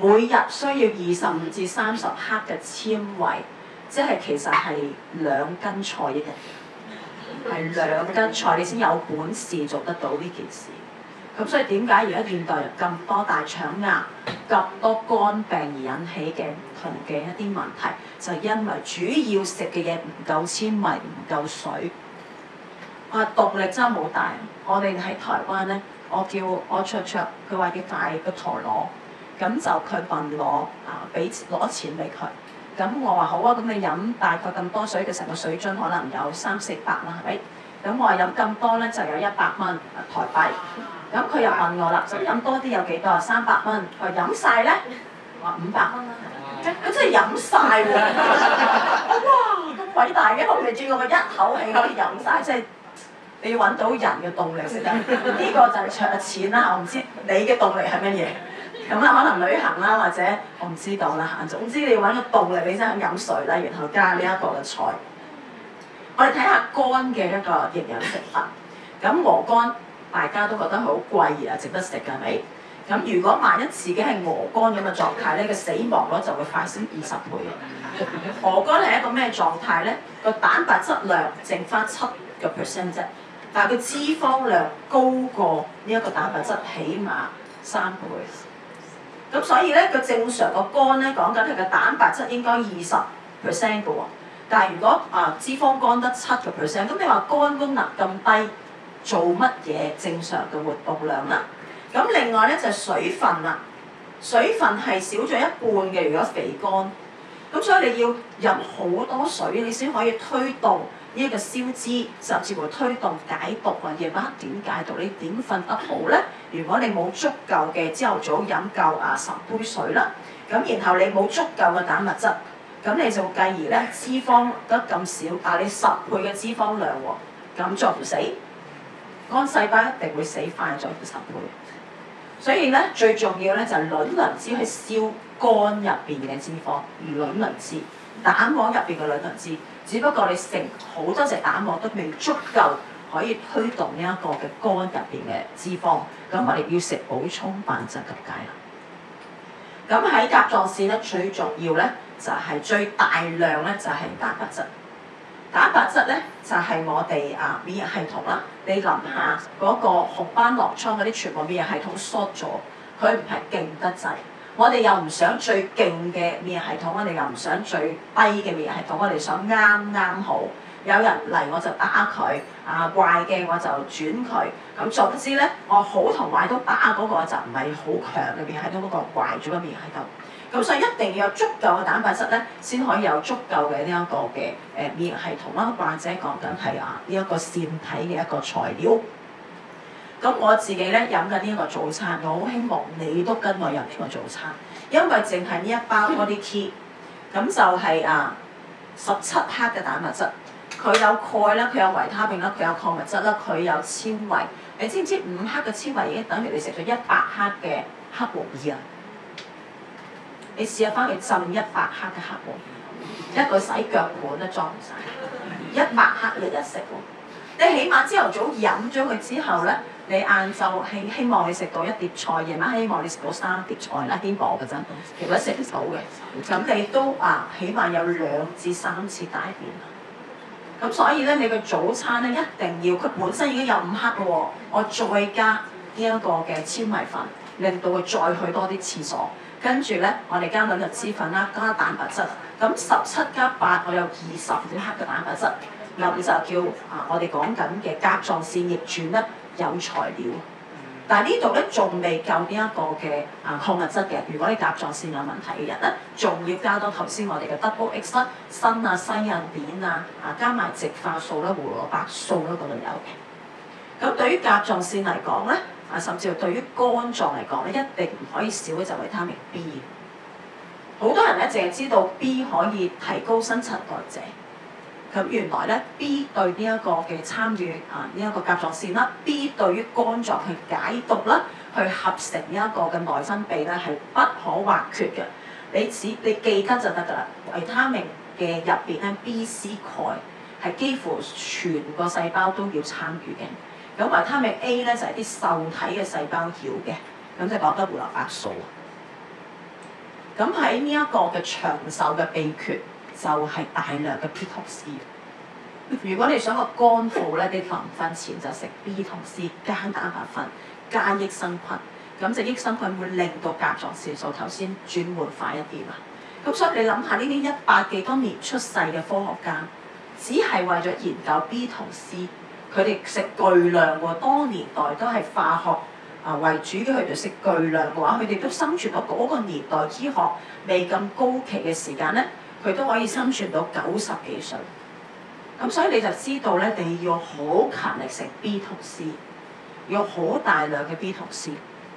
每日需要25至30克嘅纖維，即係其實係2斤菜一日，係2斤菜你先有本事做得到呢件事。咁所以點解而家現代人咁多大腸癌、咁多肝病而引起嘅唔同嘅一啲問題，就係因為主要食嘅嘢唔夠纖維、唔夠水。動力真係冇大。我哋喺台灣咧，我叫我卓，佢話要帶個陀螺，咁就佢問我攞錢俾佢。咁我話好啊，咁你飲大概咁多水嘅成個水樽可能有300-400啦，係咪？咁我話飲咁多咧就有100蚊台幣。咁佢又問我啦，咁飲多啲有幾多啊？300蚊。佢話飲晒咧，我話500蚊啦。佢真係飲晒喎！哇，咁偉大嘅，我未見過佢一口氣可以飲晒，即係你要揾到人嘅動力先得。呢個就係搶錢啦，我唔知你嘅動力係乜嘢。咁可能旅行啦，或者我唔知道啦嚇。總之你要揾個動力，你先肯飲水啦，然後加呢一個嘅菜。我哋睇下肝嘅一個營養成分。咁鵝肝大家都覺得好貴而值得食㗎，係咪？咁如果萬一自己係鵝肝咁嘅狀態咧，個死亡率就會快升20倍。鵝肝係一個咩狀態咧？個蛋白質量剩翻7%啫，但係個脂肪量高過呢一個蛋白質起碼3倍。咁所以咧，個正常個肝咧講緊係個蛋白質應該20% 嘅喎，但係如果脂肪肝得7%，咁你話肝功能咁低，做乜嘢正常嘅活動量啦？咁另外咧就係水分啦，水分係少咗1半嘅，如果肥肝，咁所以你要飲好多水，你先可以推動呢一個消脂，甚至乎推動解毒啊！夜晚點解毒？你點瞓得好咧？如果你冇足夠嘅朝頭早飲夠10杯水啦，咁然後你冇足夠嘅蛋白質，咁你就繼而咧脂肪得咁少，但係你10倍嘅脂肪量喎，咁做唔死，肝細胞一定會死快咗10倍。所以咧最重要咧就係卵磷脂去燒肝入邊嘅脂肪，而卵磷脂蛋黃入邊嘅卵磷脂，只不過你食好多隻蛋黃都未足夠可以推動呢一個嘅肝入邊嘅脂肪，咁我哋要食補充鈉質咁解啦。咁喺甲狀腺咧最重要咧就係最大量咧就係蛋白質。蛋白質咧就係我哋免疫系統啦。你諗下嗰個紅斑狼瘡嗰啲全部免疫系統縮咗，佢唔係勁得滯。我哋又唔想最勁嘅免疫系統，我哋又唔想最低嘅免疫系統，我哋想啱啱好。有人嚟我就打佢，壞嘅我就轉佢。咁總之咧，我好同壞都打嗰個就唔係好強嘅免疫系統，嗰個壞咗嘅免疫系統。咁所以一定要有足夠嘅蛋白質咧，先可以有足夠嘅呢一個嘅免疫系統啦，或者講緊係呢一個腺體嘅一個材料。咁我自己咧飲緊呢一個早餐，我好希望你都跟我飲呢個早餐，因為淨係呢一包 Body Key， 咁就係17克嘅蛋白質，佢有鈣啦，佢有維他命啦，佢有礦物質啦，佢有纖維。你知唔知5克嘅纖維已經等於你食咗100克嘅黑木耳啊？你試下翻去浸100克嘅黑木耳，一個洗腳盤都裝唔晒，100克日日食喎。你起碼朝頭早飲咗佢之後咧，你晏晝希望你食到1碟菜，夜晚希望你食到3碟菜啦，希望嘅真。如果食唔到嘅，咁你都起碼有2至3次大便。咁所以咧，你嘅早餐咧一定要，佢本身已經有5克咯喎，我再加呢一個嘅纖維粉，令到佢再去多啲廁所。跟住咧，我哋加卵磷脂粉啦，加蛋白質。咁17加8，我有25克嘅蛋白質。咁就叫我哋講緊嘅甲狀腺逆轉咧有材料。但係呢度咧仲未夠呢一個嘅礦物質嘅。如果你甲狀腺有問題嘅人咧，仲要加多頭先我哋嘅 Double X 啦、鋅啊、西印碘加埋植化素啦、胡蘿蔔素啦，嗰度有嘅。咁對於甲狀腺嚟講咧，甚至乎對於肝臟嚟講咧，一定唔可以少嘅就係維他命 B。好多人咧淨係知道 B 可以提高新陳代謝，咁原來咧 B 對呢一個嘅參與呢一個甲狀腺啦 ，B 對於肝臟去解毒啦，去合成呢一個嘅內分泌咧係不可或缺嘅。你記得就得㗎啦。維他命嘅入邊咧 B、C、鈣係幾乎全個細胞都要參與嘅。咁維他命 A 咧就係啲受體嘅細胞要嘅，咁就講得胡蘿蔔素。 咁喺呢一個嘅長壽嘅秘訣就係大量嘅 B 同 C。如果你想個肝好咧，你臨瞓前就食 B 同 C 加蛋白粉加益生菌，咁就益生菌會令到甲狀腺素頭先轉換快一啲嘛。咁所以你諗下呢啲100幾多年出世嘅科學家，只係為咗研究 B 同 C， 佢哋食巨量喎。當年代都係化學為主嘅，佢哋食巨量嘅話，佢哋都生存到嗰個年代醫學未咁高期嘅時間咧，佢都可以生存到90幾歲。咁所以你就知道咧，你要好勤力食 B 同 C， 要好大量嘅 B 同 C。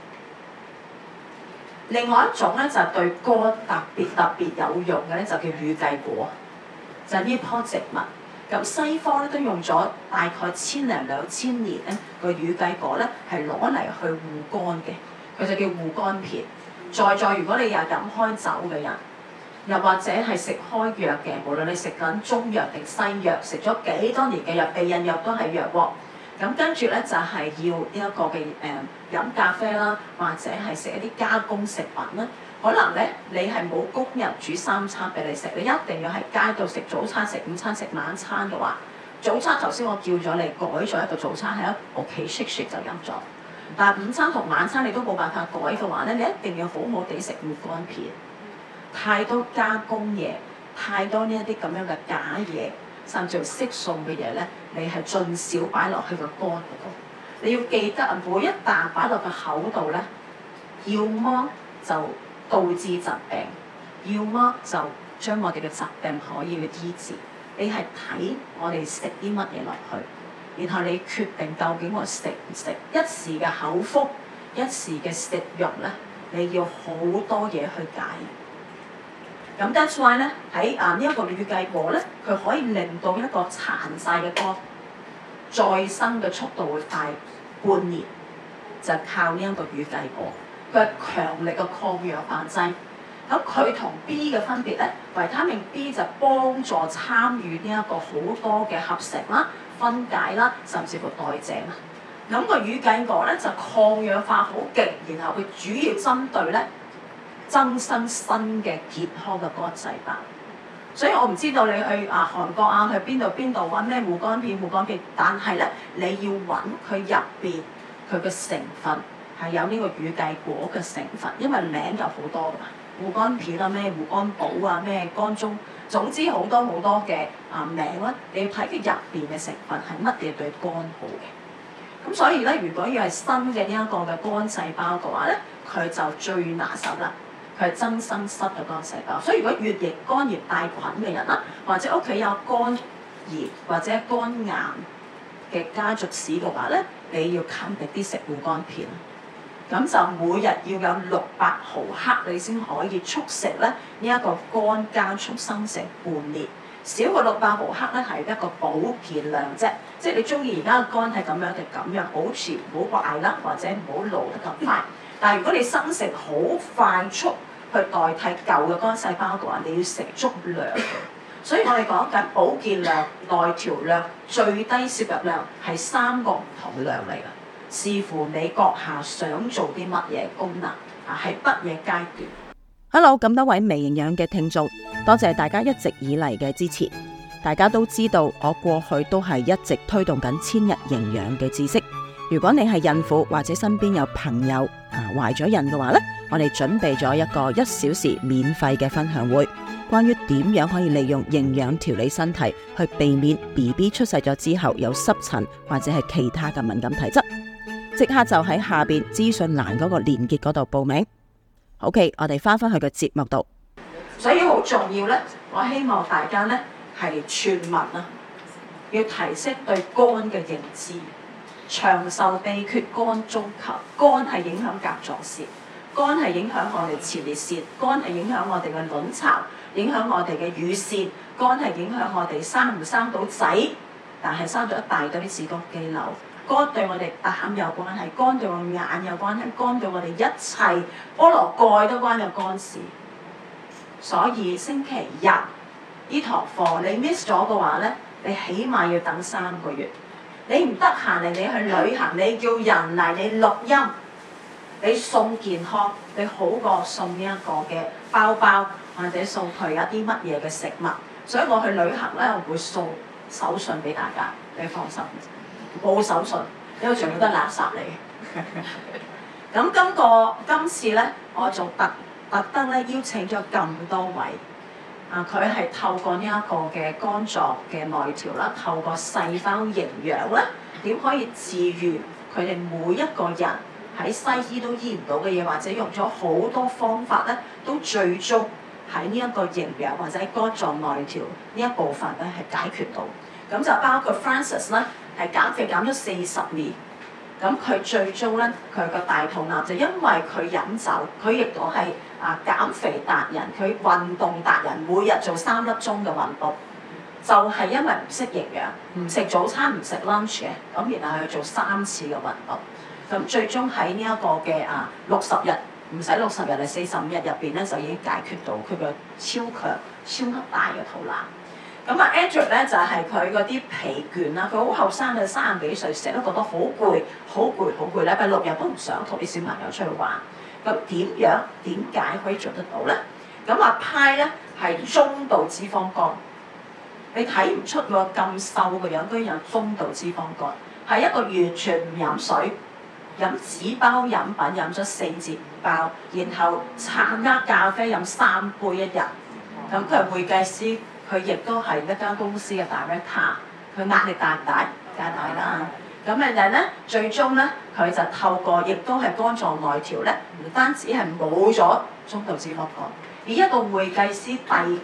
另外一種咧就係對肝特別有用嘅咧，就叫乳雞果，就係呢棵植物。咁西方咧都用咗大概1000零2000年咧，個乳雞果咧係攞嚟去護肝嘅，佢就叫護肝片。在座如果你有飲開酒嘅人，又或者係食開藥嘅，無論你食緊中藥定西藥，食咗幾多年嘅藥，避孕藥都係藥喎。咁跟住咧就係要呢一個嘅飲咖啡啦，或者係食一啲加工食品啦。可能咧你係冇工人煮3餐俾你食，你一定要喺街度食早餐、食午餐、食晚餐嘅話，早餐頭先我叫咗你改咗一個早餐喺屋企 shake 就飲咗，但係午餐同晚餐你都冇辦法改嘅話咧，你一定要好好地食護肝片。太多加工嘢，太多呢一啲咁樣嘅假嘢，甚至乎色素嘅嘢咧，你係盡少擺落去個肝嗰度。你要記得啊，每一啖擺落個口度咧，要麼就導致疾病，要麼就將我哋嘅疾病可以去醫治。你係睇我哋食啲乜嘢落去，然後你決定究竟我食唔食。一時嘅口腹，一時嘅食慾咧，你要好多嘢去解。咁 that's why 咧喺呢一個乳雞果咧，佢可以令到一個殘晒嘅肝再生嘅速度會快半年，就靠呢一個乳雞果。佢係強力嘅抗氧化劑。咁佢同 B 嘅分別咧，維他命 B 就幫助參與呢一個好多嘅合成啦、分解啦，甚至乎代謝啦。咁個乳雞果咧就抗氧化好勁，然後佢主要針對咧增生新嘅健康嘅肝細胞。所以我唔知道你去韓國去邊度揾咩護肝片，但係咧你要揾佢入邊佢嘅成分係有呢個乳雞果嘅成分，因為名有好多㗎嘛，護肝片啊、咩護肝寶啊、咩肝中，總之好多嘅名啦，你要睇佢入邊嘅成分係乜嘢對肝好嘅。咁所以咧，如果要係新嘅呢一個嘅肝細胞嘅話咧，佢就最拿手啦。佢係增生新嘅肝細胞，所以如果乙型肝炎帶菌嘅人啦，或者屋企有肝炎或者肝癌嘅家族史嘅話咧，你要勤力啲食護肝片。咁就每日要有600毫克，你先可以促成咧呢一個肝加速生成半年。少過600毫克咧係一個保健量啫，即係你中意而家嘅肝係咁樣嘅咁樣，保持唔好壞啦，或者唔好老得咁快。但係如果你生成好快速去代替舊嘅肝細胞嘅話，你要食足量。所以我哋講緊保健量、內調量、最低攝入量係3個唔同量嚟㗎，視乎你閣下想做啲乜嘢功能係乜嘢階段。 Hello， 咁多位微營養嘅聽眾，多謝大家一直以嚟嘅支持。大家都知道我過去都係一直推動緊千日營養嘅知識。如果你係孕婦或者身邊有朋友懷咗孕嘅話呢，我哋準備咗一個1小時免費嘅分享會，關於點樣可以利用營養調理身體去避免 BB 出世咗之後有濕疹或者係其他嘅敏感體質。即刻就喺下邊資訊欄嗰個連結嗰度報名。OK， 我哋翻去個節目度。 所以好重要呢，我希望大家呢係全民要提升對肝嘅認知。長壽秘訣肝中求，肝係影響甲狀腺，肝係影響我哋前列腺，肝係影響我哋嘅卵巢，影響我哋嘅乳腺，肝係影響我哋生唔生到仔，但係生咗一大堆子宮肌瘤。肝對我哋膽有關係，肝對我眼有關係，肝對我哋一切菠蘿蓋都關有肝事。所以星期日呢堂課你 miss 咗嘅話呢，你起碼要等3個月。你唔得閒嚟，你去旅行，你叫人嚟，你錄音， 你送健康，你好過送呢一個嘅包包，或者送佢一啲乜嘢嘅食物。所以我去旅行咧，我會送手信俾大家，你放心。冇手信，因為仲要得垃圾嚟。咁今次咧，我仲特登咧邀請咗咁多位。佢係透過呢一個嘅肝臟嘅內調啦，透過細胞營養咧，點可以治愈佢哋每一個人喺西醫都醫唔到嘅嘢，或者用咗好多方法咧，都最終喺呢一個營養或者喺肝臟內調呢一部分咧係解決到。咁就包括 Francis 咧係減肥減咗40年，咁佢最終咧佢個大肚腩就因為佢飲酒，佢亦都係減肥達人，佢運動達人，每日做3粒鐘嘅運動，就係因為唔識營養，唔食早餐唔食 lunch 嘅，咁然後去做3次嘅運動，咁最終喺呢一個嘅60日，唔使60日係45日入邊咧就已經解決到佢個超強超級大嘅肚腩。咁Andrew 咧就係佢嗰啲疲倦啦，佢好後生嘅30幾歲，成日都覺得好攰，好攰，好攰，禮拜6日都唔想同啲小朋友出去玩。咁點解可以做得到咧？咁阿派咧係中度脂肪肝，你睇唔出個咁瘦嘅樣，居然有中度脂肪肝，係一個完全唔飲水，飲紙包飲品飲咗4至5包，然後橙加咖啡飲3杯一日。咁佢係會計師。佢亦都係一間公司嘅 director， 佢壓力大唔大？梗係大啦。咁人哋咧，最終咧，佢就透過亦都係肝臟內調咧，唔單止係冇咗中度脂肪肝，而一個會計師第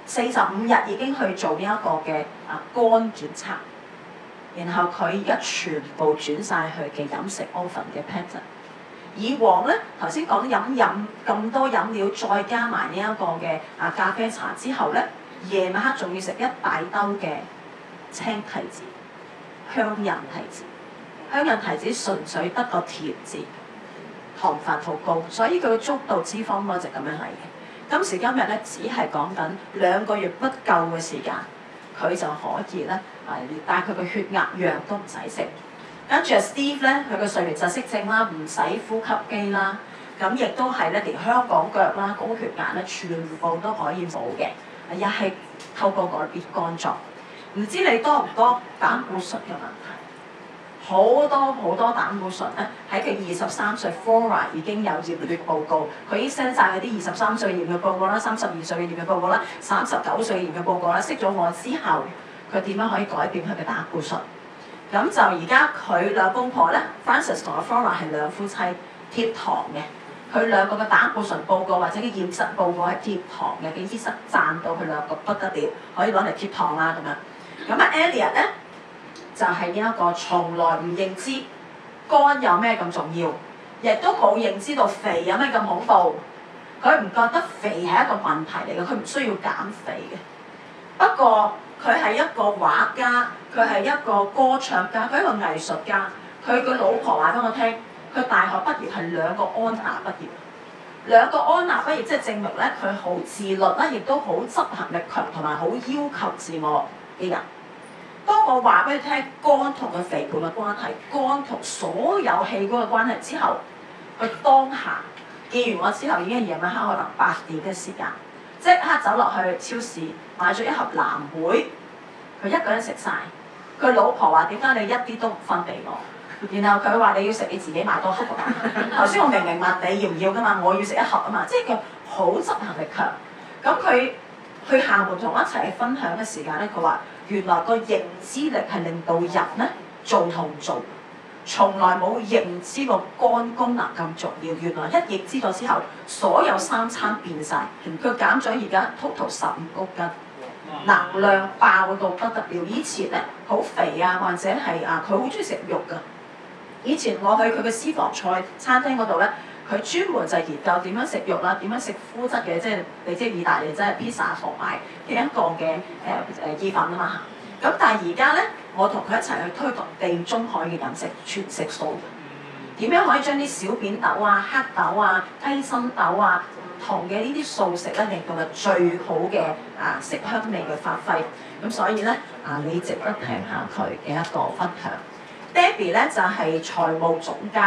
45日已經去做呢一個嘅肝檢測，然後佢而家全部轉晒去嘅飲食 oven 嘅 pattern。以往咧，頭先講飲咁多飲料，再加埋呢一個嘅咖啡茶之後咧。夜晚黑仲要食一大兜嘅青提子、香人提子。香人提子純粹得個甜字，糖分好高，所以佢嘅中度脂肪肝就咁樣嚟嘅。今時今日咧，只係講緊2個月不夠嘅時間，佢就可以咧但係佢嘅血壓藥都唔使食。跟住Steve 咧，佢嘅睡眠窒息症啦，唔使呼吸機啦，咁亦都係咧，連香港腳啦、高血壓咧，全部都可以冇嘅。又係透過改變肝臟，唔知你多唔多膽固醇嘅問題？好多膽固醇咧，喺佢23歲 Flora 已經有驗血報告，佢已經 send 曬嗰啲23歲驗血報告啦、32歲嘅驗血報告啦、39歲嘅驗血報告啦。識咗我之後，佢點樣可以改變佢嘅膽固醇？咁就而家佢兩公婆咧 ，Francis 同阿 Flora 係兩夫妻貼堂嘅。佢兩個嘅膽固醇報告或者嘅驗質報告係貼堂嘅，嘅醫生讚到佢兩個不得了，可以攞嚟貼堂啦咁樣。咁Elliot 咧就係呢一個從來唔認知肝有咩咁重要，亦都冇認知到肥有咩咁恐怖。佢唔覺得肥係一個問題嚟嘅，佢唔需要減肥嘅。不過佢係一個畫家，佢係一個歌唱家，佢係一個藝術家。佢個老婆話俾我聽。佢大學畢業係2個安娜畢業，2個安娜畢業即係證明咧佢好自律啦，亦都好執行力強同埋好要求自我嘅人。當我話俾你聽肝同佢肥胖嘅關係，肝同所有器官嘅關係之後，佢當下見完我之後已經係夜晚黑可能8點嘅時間，即刻走落去超市買咗1盒藍莓，佢一個人食晒。佢老婆話：點解你一啲都唔分俾我？然後佢話你要食你自己買多盒啊！頭先我明明問你要唔要㗎嘛，我要食1盒啊嘛，即係佢好執行力強。咁佢去廈門同我一齊分享嘅時間咧，佢話原來個認知力係令到人咧做同唔做，從來冇認知過肝功能咁重要。原來一認知咗之後，所有3餐變晒。佢減咗而家 total 15公斤。能量爆到不得了，以前咧好肥啊，或者係佢好中意食肉㗎。以前我去佢嘅私房菜餐廳嗰度咧，佢專門就係研究點樣食肉啦，點樣食麩質嘅，即係你知意大利即係 pizza 同埋嘅一個嘅意粉啊嘛。咁但係而家咧，我同佢一齊去推動地中海嘅飲食，全食素。點樣可以將啲小扁豆啊、黑豆啊、雞心豆啊同嘅呢啲素食咧，令到佢最好嘅食香味嘅發揮。咁所以咧你值得聽下佢嘅一個分享。Debbie 咧就係財務總監，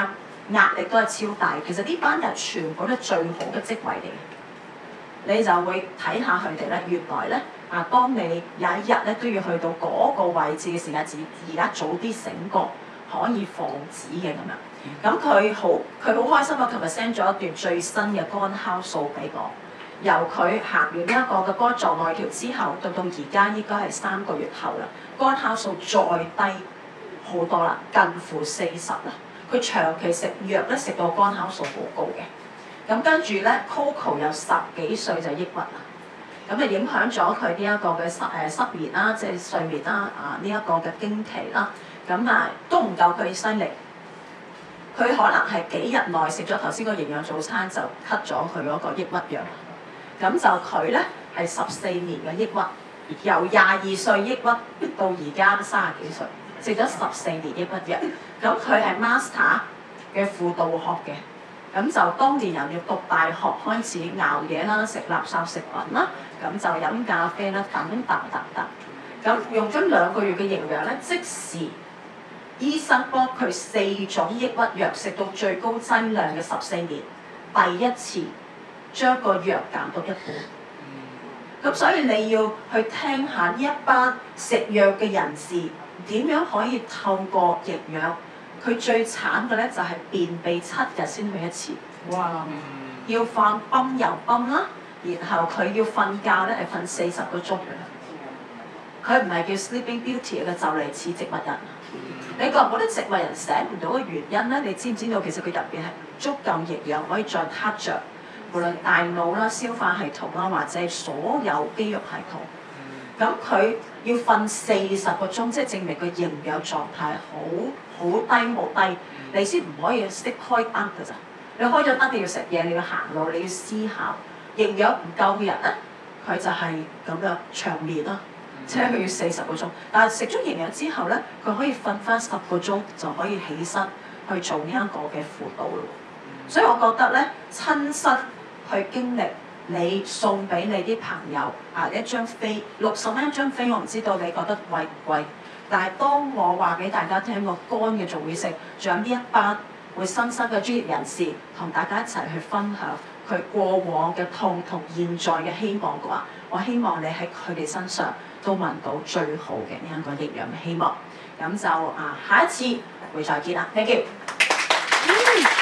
壓力都係超大。其實呢班人全部都係最好嘅職位嚟嘅，你就會睇下佢哋咧，原來咧當你有一日咧都要去到嗰個位置嘅時間，而家早啲醒覺，可以防止嘅咁樣。咁佢好開心啊！琴日 send 咗一段最新嘅肝酵素俾我，由佢行完呢一個嘅肝臟內調之後，到而家應該係3個月後啦，肝酵素再低好多啦，近乎40啦。佢長期食藥咧，食到肝酵素好高嘅。咁跟住咧 ，Coco 有10幾歲就抑鬱啦，咁就影響咗佢呢一個嘅失眠啦，即係睡眠啦，呢一個嘅經期啦，咁都唔夠佢犀利。佢可能係幾日內食咗頭先個營養早餐就 cut 咗佢嗰個抑鬱藥，咁就佢咧係14年嘅抑鬱，由22歲抑鬱到而家30幾歲，食咗14年抑鬱藥。咁佢係 master 嘅輔導學嘅，咁就當年又要讀大學開始熬夜啦，食垃圾食品啦，咁就飲咖啡啦，等。咁用咗2個月嘅營養咧，即時醫生幫佢4種抑鬱藥食到最高劑量嘅14年，第一次將個藥減到1半。咁所以你要去聽下呢一班食藥嘅人士點樣可以透過營養。佢最慘嘅咧就係便秘7日先去一次，哇！要瞓泵又泵啦，然後佢要瞓覺咧係瞓40個鐘。佢唔係叫 Sleeping Beauty 嘅，就嚟似植物人。你覺唔覺得植物人醒唔到嘅原因咧？你知唔知道其實佢入邊係足夠營養可以再撻着，無論大腦啦、消化系統啦，或者係所有肌肉系統。咁佢要瞓40個鐘，即係證明佢營養狀態好低，你先唔可以識開燈㗎咋。你開咗燈，你要食嘢，你要行路，你要思考。營養唔夠嘅人咧，佢就係咁樣長眠啦，即係佢要40個鐘。但係食咗營養之後咧，佢可以瞓翻10個鐘，就可以起身去做呢一個嘅輔導咯。所以我覺得咧，親身去經歷。你送俾你啲朋友一張飛，60蚊一張飛，我唔知道你覺得貴唔貴？但係當我話俾大家聽個肝嘅重要性，仲有呢一班會新生嘅專業人士同大家一齊去分享佢過往嘅痛同現在嘅希望嘅話，我希望你喺佢哋身上都聞到最好嘅呢一個營養嘅希望。咁就下一次會再見啦，thank you。